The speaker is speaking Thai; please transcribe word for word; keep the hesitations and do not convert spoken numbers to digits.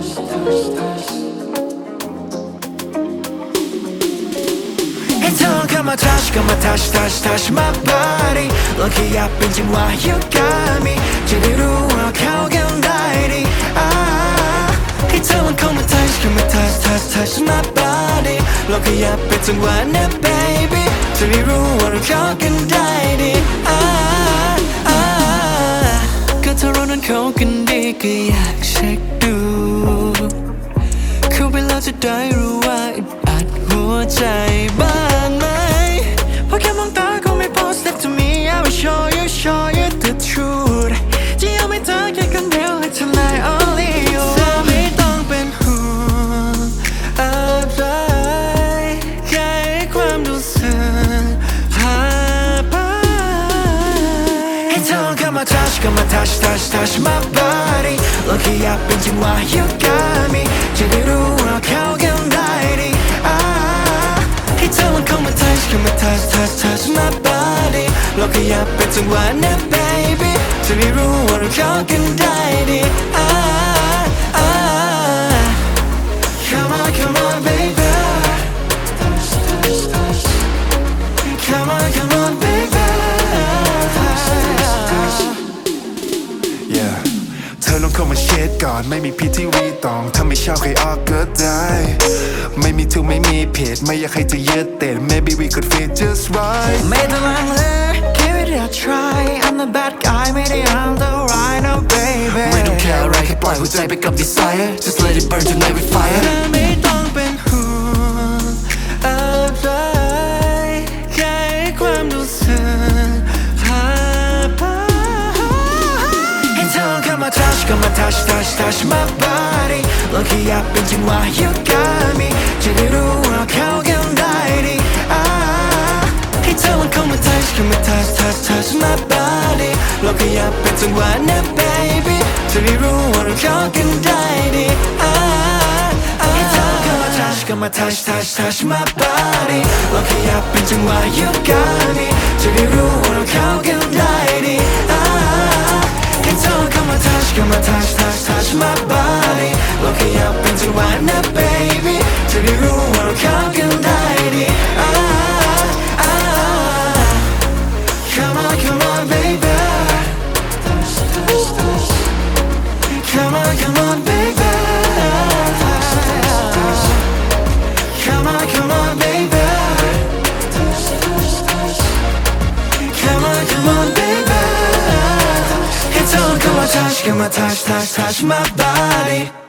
ให้เธอเข้ามา touch เข้ามา touch touch touch my body ลองขยับเป็นจังหวะ you got me จะได้รู้ว่าเข้ากันได้ดีอ่าให้เธอมันเข้ามา touch เข้ามา touch touch touch my body ลองขยับเป็นจังหวะนะ baby จะได้รู้ว่าเราเข้ากันได้ดีอ่าอ่าก็ถ้าเรานั้นเข้ากันดีก็อยากเช็คดูเข้าไปแล้วจะได้รู้ว่าอึดอัดหัวใจบ้างไหมเพราะแค่มองตาก็ไม่พอ step to me I will show you show you the truth จะยอมให้เธอแค่คนเดียวและเธอเลย only you เธอไม่ต้องเป็นห่วงอะไรแค่ความรู้สึกพาไปให้เธอเข้ามา touch เข้ามา touch touch touch my body ลองขยับเป็นจังหวะ you got me จะได้รู้ว่าเข้ากันได้ดีอ่าให้เธอมันเข้ามา touch เข้ามา touch touch touch my body ลองขยับเป็นจังหวะนะ baby จะได้รู้ว่าเราเข้ากันได้ดีอ่าอ่า Come on come on baby Come on come on baby Yeah เธอลองเข้ามาเช็ดก่อนไม่มีพิธีรีตองถ้าไม่ชอบใครออกก็ได้ไม่มีทูไม่มีเพจไม่อยากให้เธอยึดติด Maybe we could feel just right ไม่ต้องลังเล Give it a try I'm the bad guy ไม่ได้ I'm the right now baby ไม่ต้องแค่อะไรแค่ปล่อยหัวใจไปกับ desire Just let it burn tonight with fire เธอไม่ต้องเป็นห่วงอะไรแค่ความรู้สึกพาไปให้เธอเข้ามา touch เข้ามา touch touch touch my body ลองขยับเป็นจังหวะ you got me จะได้รู้ว่าเข้ากันได้ดีอ่าให้เธอมันเข้ามา touch เข้ามา touch touch touch my body ลองขยับเป็นจังหวะนะ baby จะได้รู้ว่าเราเข้ากันได้ดีอ่าให้เธอเข้ามา touch เข้ามา touch touch touch my body ลองขยับเป็นจังหวะ you got me จะได้รู้ว่าเราเข้ากันได้ดีอ่าให้เธอเข้ามา touch เข้ามา touch touch touch my body ลองขยับเป็นจังหวะนะ baby จะได้รู้ว่าเราเข้ากันได้ดีอ่าอ่า Come on come on baby Come on come on baby Come on come on baby Come on come on baby Hey don't come on touch come on touch touch touch my body